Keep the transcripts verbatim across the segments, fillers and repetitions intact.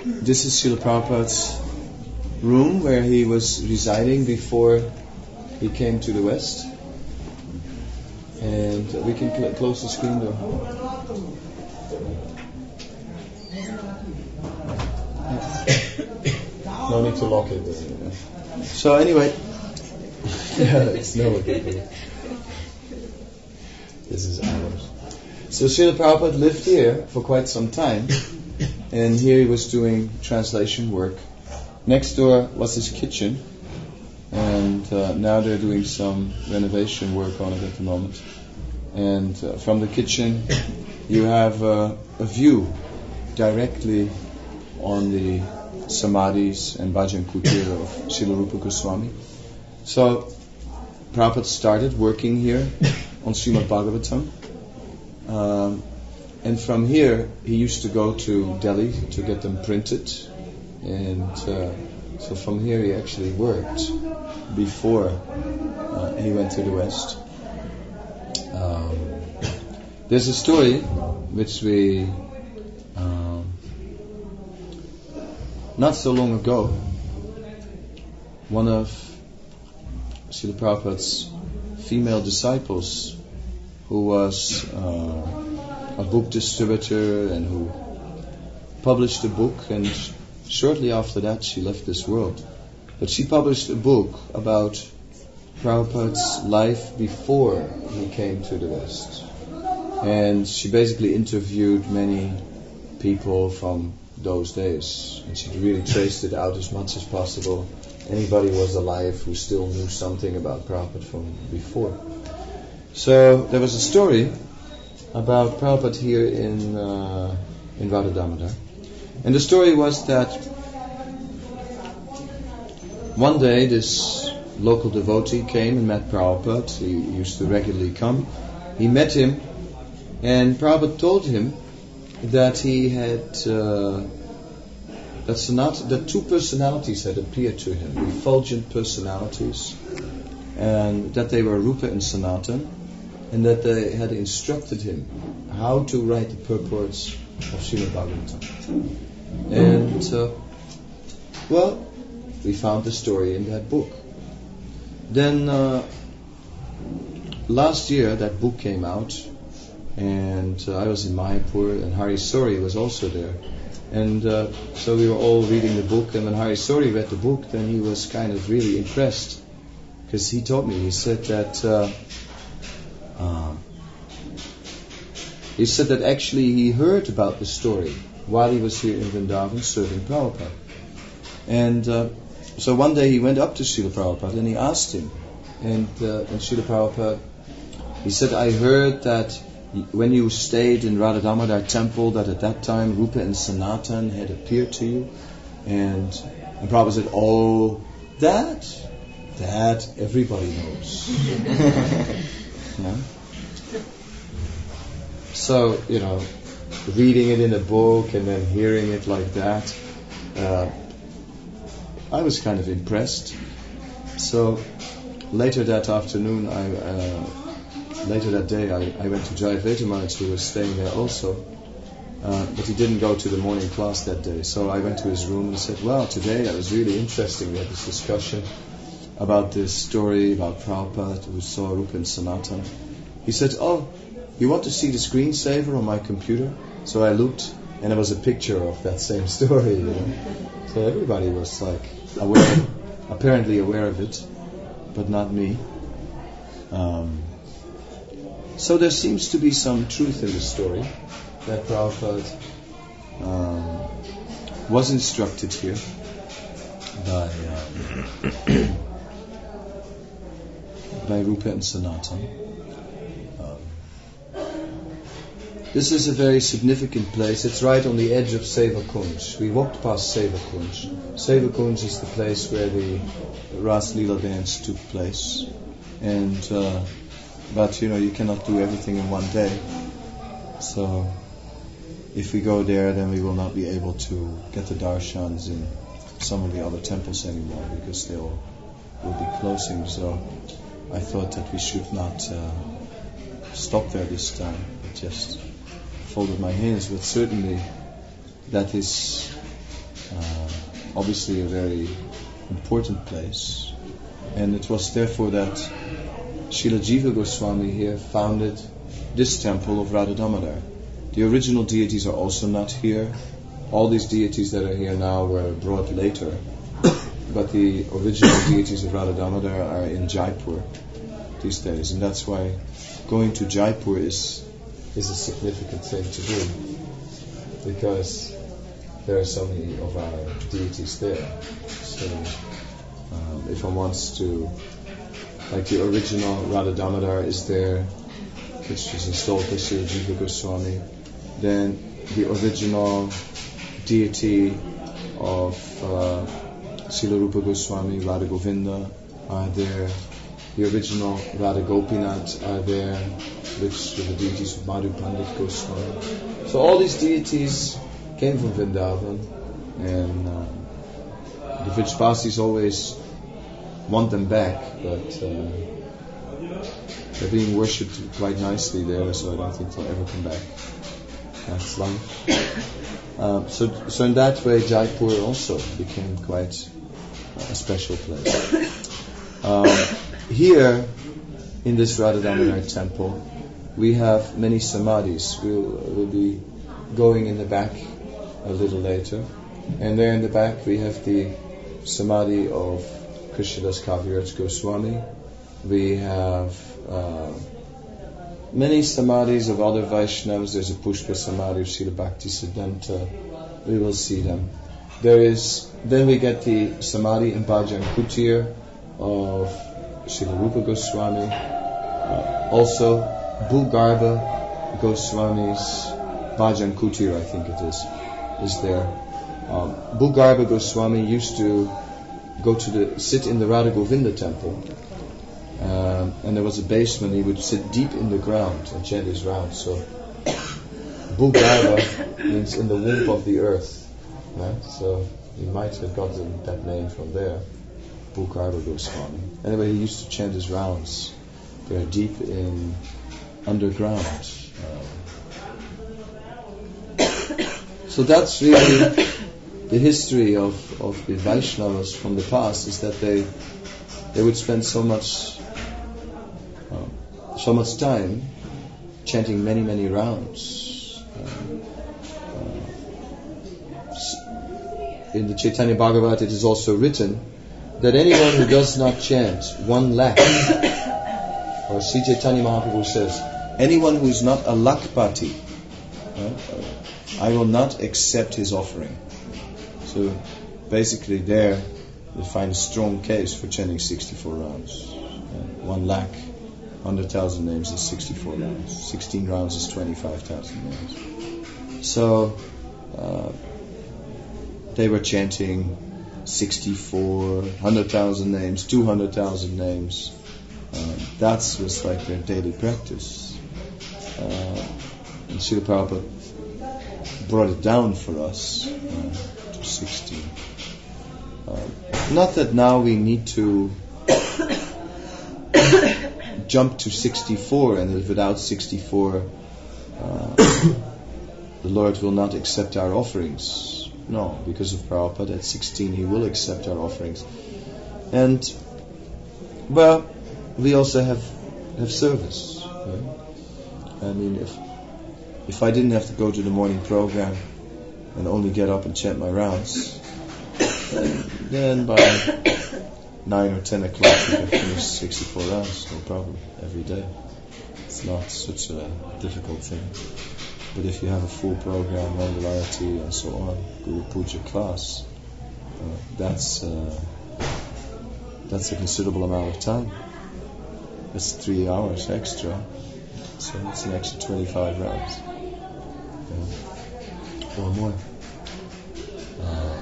this is Srila Prabhupada's room where he was residing before he came to the West. And we can cl- close the screen door. No need to lock it. So anyway, yeah, it's no okay. This is ours. So Srila Prabhupada lived here for quite some time, and here he was doing translation work. Next door was his kitchen, and uh, now they're doing some renovation work on it at the moment. And uh, from the kitchen, you have uh, a view directly on the samadhis and bhajan kutir of Srila Rupa Goswami. So Prabhupada started working here on Srimad Bhagavatam. Um, and from here, he used to go to Delhi to get them printed. And uh, so from here he actually worked before uh, he went to the West. Um, there's a story which we, um, not so long ago, one of Srila Prabhupada's female disciples, who was uh, a book distributor and who published a book, and shortly after that she left this world. But she published a book about Prabhupada's life before he came to the West. And she basically interviewed many people from those days. And she really traced it out as much as possible. Anybody was alive who still knew something about Prabhupada from before. So there was a story about Prabhupada here in uh, in Radha Damodar. And the story was that one day this local devotee came and met Prabhupada. He used to regularly come. He met him, and Prabhupada told him that he had uh, that Sanat, that two personalities had appeared to him, effulgent personalities, and that they were Rupa and Sanatan, and that they had instructed him how to write the purports of Srimad Bhagavatam. And uh, well, we found the story in that book. Then uh, last year that book came out, and uh, I was in Mayapur, and Hari Sori was also there. And uh, so we were all reading the book, and when Hari Sori read the book, then he was kind of really impressed, because he told me, he said that uh, uh, he said that actually he heard about the story while he was here in Vrindavan serving Prabhupada. And uh, so one day he went up to Srila Prabhupada and he asked him, and, uh, and Srila Prabhupada, he said, I heard that when you stayed in Radha Damodar temple, that at that time Rupa and Sanatan had appeared to you. And, and Prabhupada said, oh, that, that everybody knows. Yeah? So, you know, reading it in a book and then hearing it like that, uh, I was kind of impressed. So later that afternoon, I, uh, later that day, I, I went to Jayaveda Maharaj, who was staying there also, uh, but he didn't go to the morning class that day. So I went to his room and said, well, today that was really interesting. We had this discussion about this story about Prabhupada who saw Rupa and Sanatan. He said, oh, you want to see the screensaver on my computer? So I looked, and there was a picture of that same story, you know. So everybody was like aware, apparently aware of it, but not me. Um, so there seems to be some truth in the story that Prabhupada um, was instructed here by uh, by Rupa and Sanatan. This is a very significant place. It's right on the edge of Seva Kunj. We walked past Seva Kunj. Seva Kunj is the place where the Ras Leela dance took place. And, uh, but you know, you cannot do everything in one day. So, if we go there, then we will not be able to get the darshans in some of the other temples anymore, because they will, will be closing. So, I thought that we should not uh, stop there this time, but just folded my hands. But certainly that is obviously a very important place. And it was therefore that Srila Jiva Goswami here founded this temple of Radha Damodar. The original deities are also not here. All these deities that are here now were brought later. But the original deities of Radha Damodar are in Jaipur these days. And that's why going to Jaipur is is a significant thing to do. Because there are so many of our deities there. So um, if one wants to, like the original Radha Damodar is there, which was installed by Srila Jiva Goswami. Then the original deity of uh, Srila Rupa Goswami, Radha Govinda, are there. The original Radha Gopinath are there, which were the deities of Madhu Pandit Goswami. So all these deities came from Vrindavan, and uh, the Vrijpasis always want them back, but uh, they're being worshipped quite nicely there, so I don't think they'll ever come back. That's life. Um, so, so in that way, Jaipur also became quite a special place. Um, here, in this Radha Damodar temple, we have many samadhis. We'll, we'll be going in the back a little later. And there in the back we have the samadhi of Krishnadas Kaviraj Goswami. We have uh, many samadhis of other Vaishnavas. There's a Pushpa samadhi of Srila Bhakti Siddhanta. We will see them. There is, then we get the samadhi in Bhajan Kutir of Srila Rupa Goswami. Uh, also, Bhugarbha Goswami's Bhajan Kutir, I think it is, is there. Um, Bhugarbha Goswami used to go to the sit in the Radha Govinda temple, um, and there was a basement. He would sit deep in the ground and chant his rounds. So Bhugarbha means in the womb of the earth, right? So he might have gotten that name from there, Bhugarbha Goswami. Anyway, he used to chant his rounds there deep in underground. Um, so that's really the history of, of the Vaishnavas from the past, is that they they would spend so much um, so much time chanting many many rounds. Um, uh, in the Chaitanya Bhagavat it is also written that anyone who does not chant one lakh, or Sri Chaitanya Mahaprabhu says, anyone who is not a lakpati, uh, I will not accept his offering. So basically there you find a strong case for chanting sixty-four rounds. Uh, one lakh, one hundred thousand names is sixty-four rounds. sixteen rounds is twenty-five thousand names. So uh, they were chanting sixty-four, one hundred thousand names, two hundred thousand names. Uh, that was like their daily practice. Uh, and Srila Prabhupada brought it down for us. Uh, sixteen. Uh, not that now we need to jump to sixty-four, and that without sixty-four uh, the Lord will not accept our offerings. No, because of Prabhupada at sixteen He will accept our offerings. And well, we also have have service. Right? I mean, if if I didn't have to go to the morning program and only get up and chant my rounds, then, then by nine or ten o'clock we can finish sixty-four rounds, no problem, every day. It's not such a difficult thing. But if you have a full program, Mangalarati and so on, Guru Puja class, uh, that's uh, that's a considerable amount of time. That's three hours extra, so it's an extra twenty-five rounds. Yeah. Or more. Um,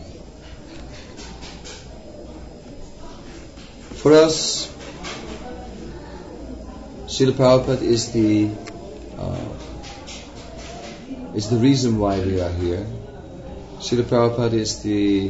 for us, Srila Prabhupada is the uh, is the reason why we are here. Srila Prabhupada is the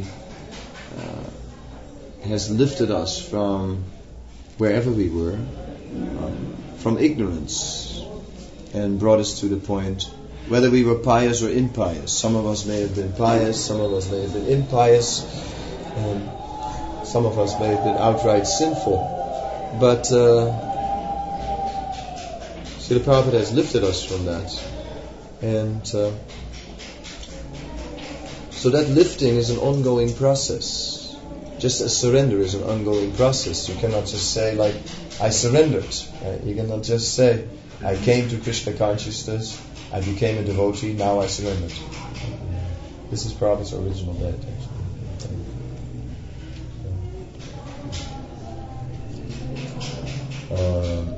uh, has lifted us from wherever we were, um, from ignorance, and brought us to the point whether we were pious or impious. Some of us may have been pious, some of us may have been impious, and some of us may have been outright sinful. But uh, Srila Prabhupada has lifted us from that. And uh, so that lifting is an ongoing process. Just as surrender is an ongoing process. You cannot just say, like, I surrendered. Uh, you cannot just say, I came to Krishna consciousness, I became a devotee, now I surrendered. This is Prabhupada's original meditation. Um,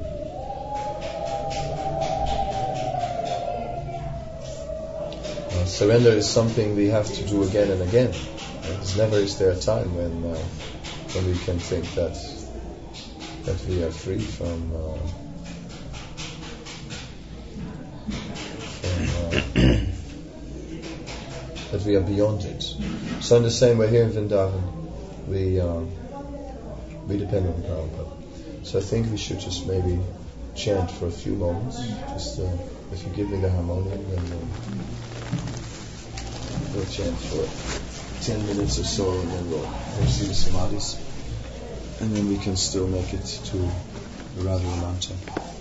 uh, surrender is something we have to do again and again. There's never is there a time when uh, when we can think that that we are free from, uh, from uh, that we are beyond it. So in the same way here in Vrindavan, we uh, we depend on Prabhupada. So I think we should just maybe chant for a few moments. Just uh, if you give me the harmonium, then we'll, we'll chant for ten minutes or so, and then we'll, we'll see the samadhis, and then we can still make it to the Radha mantra.